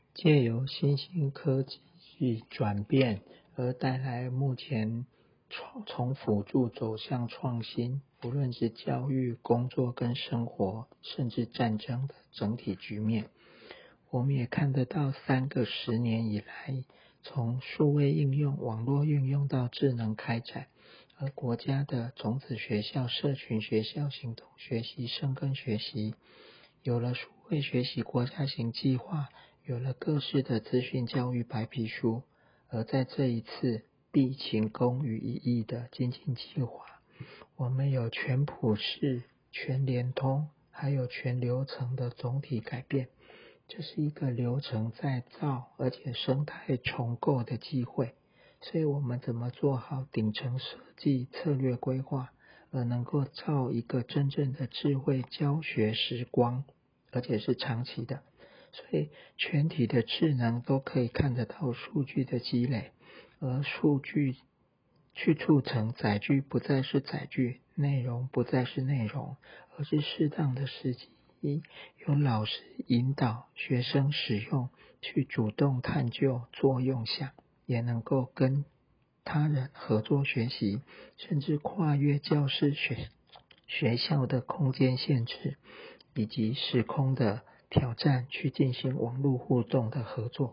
借由新兴科技转变而带来目前从辅助走向创新，不论是教育、工作跟生活，甚至战争的整体局面。我们也看得到3个10年以来，从数位应用、网络运用到智能开展，而国家的种子学校、社群学校、行动学习、生根学习，有了数位学习国家型计划，有了各式的资讯教育白皮书，而在这一次毕勤工于一役的精进计划，我们有全普世、全联通，还有全流程的总体改变。这是一个流程再造，而且生态重构的机会。所以我们怎么做好顶层设计、策略规划，而能够造一个真正的智慧教学时光，而且是长期的。所以全体的智能都可以看得到数据的积累，而数据去促成载具不再是载具，内容不再是内容，而是适当的时机，由老师引导学生使用，去主动探究作用下，也能够跟他人合作学习，甚至跨越教室学校的空间限制以及时空的挑战，去进行网络互动的合作。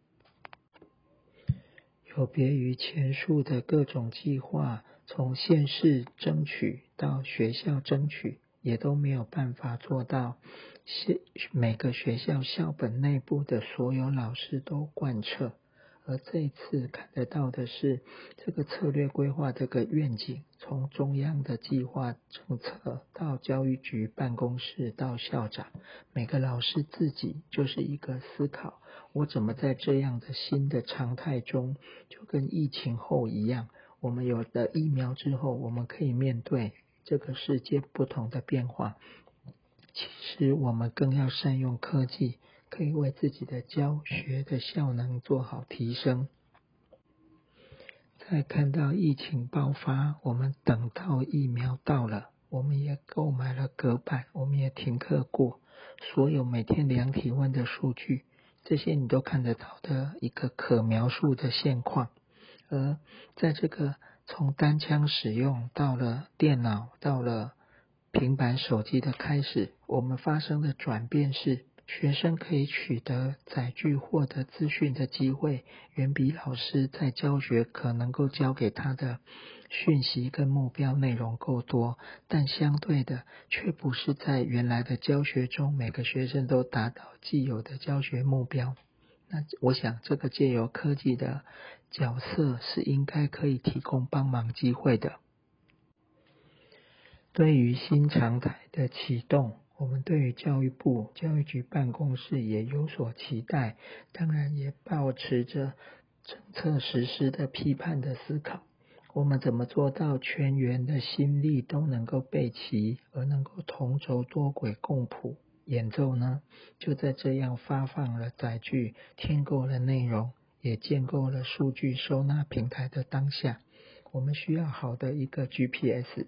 有别于前述的各种计划，从县市争取到学校争取，也都没有办法做到每个学校校本内部的所有老师都贯彻。而这一次看得到的是，这个策略规划这个愿景，从中央的计划政策到教育局办公室到校长，每个老师自己就是一个思考，我怎么在这样的新的常态中，就跟疫情后一样，我们有了疫苗之后，我们可以面对这个世界不同的变化。其实我们更要善用科技，可以为自己的教学的效能做好提升。在看到疫情爆发，我们等到疫苗到了，我们也购买了隔板，我们也停课过，所有每天量体温的数据，这些你都看得到的一个可描述的现况。而在这个从单枪使用到了电脑，到了平板手机的开始，我们发生的转变是，学生可以取得载具获得资讯的机会，远比老师在教学可能够教给他的讯息跟目标内容够多，但相对的却不是在原来的教学中每个学生都达到既有的教学目标。那我想这个借由科技的角色是应该可以提供帮忙机会的。对于新常态的启动，我们对于教育部、教育局办公室也有所期待，当然也抱持着政策实施的批判的思考。我们怎么做到全员的心力都能够备齐，而能够同轴多轨共谱演奏呢？就在这样发放了载具、添购了内容，也建构了数据收纳平台的当下，我们需要好的一个 GPS。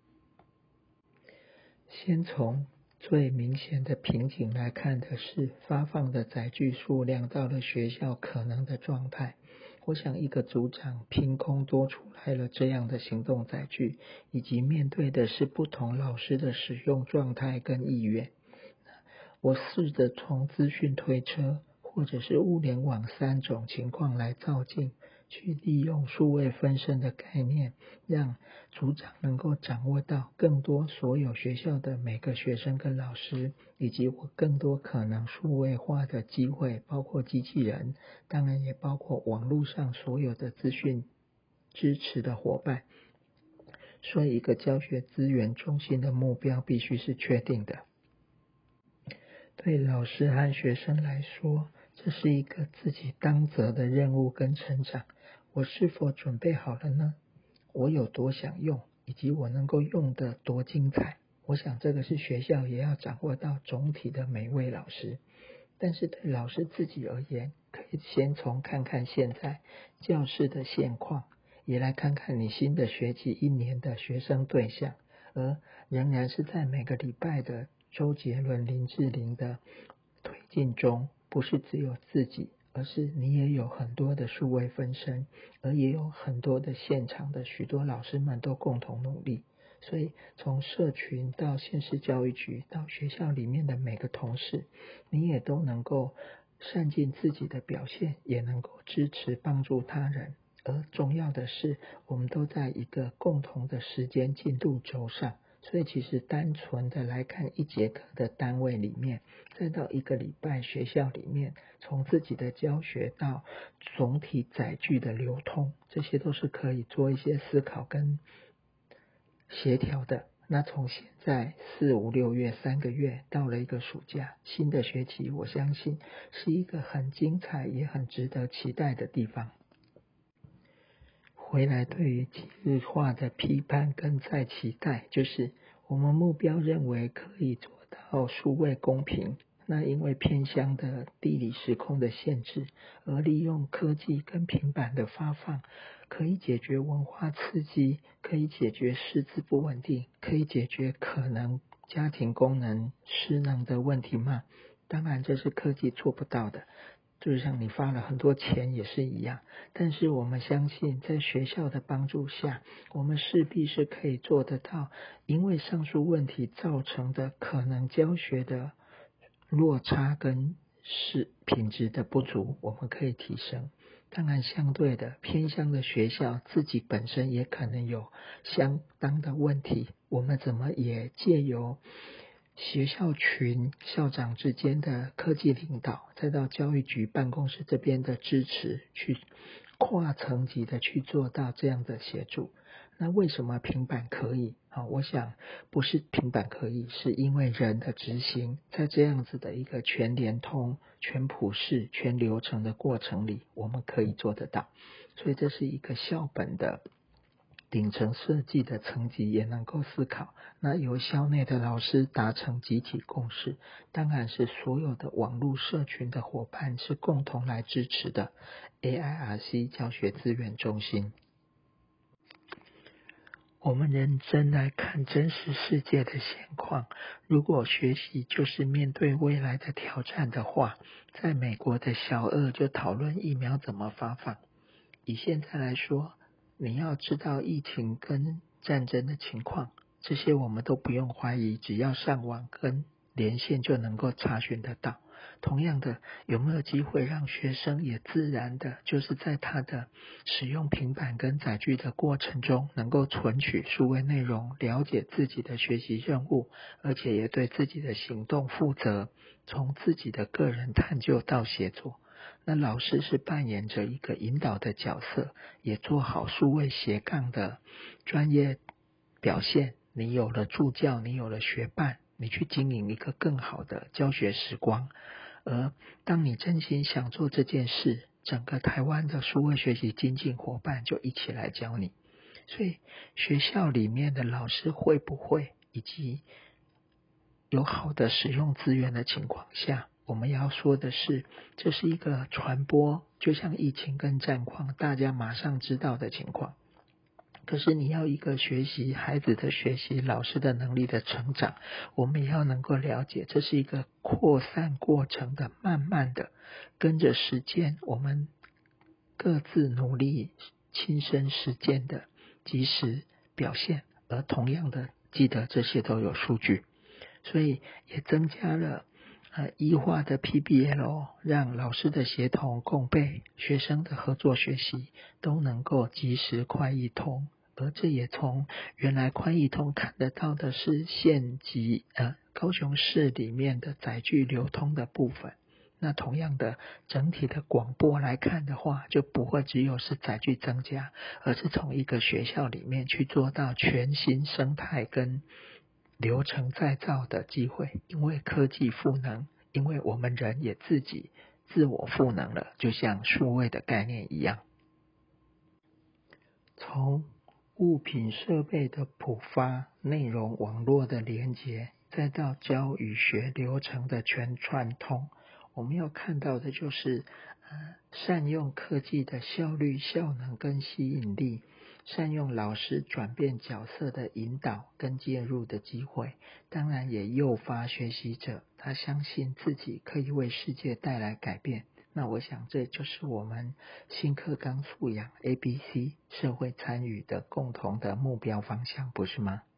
先从最明显的瓶颈来看的是发放的载具数量到了学校可能的状态。我想一个组长凭空多出来了这样的行动载具，以及面对的是不同老师的使用状态跟意愿。我试着从资讯推车或者是物联网3种情况来造进，去利用数位分身的概念，让组长能够掌握到更多所有学校的每个学生跟老师，以及我更多可能数位化的机会，包括机器人，当然也包括网络上所有的资讯支持的伙伴。所以一个教学资源中心的目标必须是确定的。对老师和学生来说，这是一个自己当责的任务跟成长。我是否准备好了呢？我有多想用，以及我能够用得多精彩？我想这个是学校也要掌握到总体的每位老师。但是对老师自己而言，可以先从看看现在教室的现况，也来看看你新的学期1年的学生对象，而仍然是在每个礼拜的周杰伦、林志玲的推进中， 不是只有自己，而是你也有很多的数位分身，而也有很多的现场的许多老师们都共同努力。所以从社群到县市教育局到学校里面的每个同事，你也都能够善尽自己的表现，也能够支持帮助他人。而重要的是，我们都在一个共同的时间进度轴上。所以其实单纯的来看一节课的单位里面，再到一个礼拜学校里面，从自己的教学到总体载具的流通，这些都是可以做一些思考跟协调的。那从现在4、5、6月3个月到了一个暑假，新的学期，我相信是一个很精彩也很值得期待的地方。回来对于今日化的批判跟再期待，就是我们目标认为可以做到数位公平，那因为偏乡的地理时空的限制，而利用科技跟平板的发放，可以解决文化刺激，可以解决师资不稳定，可以解决可能家庭功能失能的问题吗？当然这是科技做不到的，就像你发了很多钱也是一样，但是我们相信在学校的帮助下，我们势必是可以做得到，因为上述问题造成的可能教学的落差跟品质的不足，我们可以提升。当然相对的，偏乡的学校自己本身也可能有相当的问题，我们怎么也借由学校群校长之间的科技领导，再到教育局办公室这边的支持，去跨层级的去做到这样的协助。那为什么平板可以？我想不是平板可以，是因为人的执行，在这样子的一个全联通、全普世、全流程的过程里，我们可以做得到。所以这是一个校本的顶层设计的层级也能够思考，那由校内的老师达成集体共识，当然是所有的网络社群的伙伴是共同来支持的 AIRC 教学资源中心。我们认真来看真实世界的现况，如果学习就是面对未来的挑战的话，在美国的小二就讨论疫苗怎么发放。以现在来说，你要知道疫情跟战争的情况，这些我们都不用怀疑，只要上网跟连线就能够查询得到。同样的，有没有机会让学生也自然的，就是在他的使用平板跟载具的过程中，能够存取数位内容，了解自己的学习任务，而且也对自己的行动负责，从自己的个人探究到协作。那老师是扮演着一个引导的角色，也做好数位斜杠的专业表现。你有了助教，你有了学伴，你去经营一个更好的教学时光。而当你真心想做这件事，整个台湾的数位学习精进伙伴就一起来教你。所以学校里面的老师会不会，以及有好的使用资源的情况下，我们要说的是，这是一个传播，就像疫情跟战况，大家马上知道的情况。可是你要一个学习孩子的学习，老师的能力的成长，我们也要能够了解，这是一个扩散过程的，慢慢的跟着实践，我们各自努力亲身实践的及时表现，而同样的记得这些都有数据，所以也增加了医化的 PBL， 让老师的协同共备，学生的合作学习都能够及时快易通。而这也从原来快易通看得到的是县级高雄市里面的载具流通的部分。那同样的整体的广播来看的话，就不会只有是载具增加，而是从一个学校里面去做到全新生态跟流程再造的机会。因为科技赋能，因为我们人也自己自我赋能了，就像数位的概念一样。从物品设备的普发，内容网络的连结，再到教与学流程的全串通，我们要看到的就是善用科技的效率、效能跟吸引力， 善用老师转变角色的引导跟介入的机会，当然也诱发学习者他相信自己可以为世界带来改变。那我想这就是我们新课纲素养 ABC 社会参与的共同的目标方向，不是吗？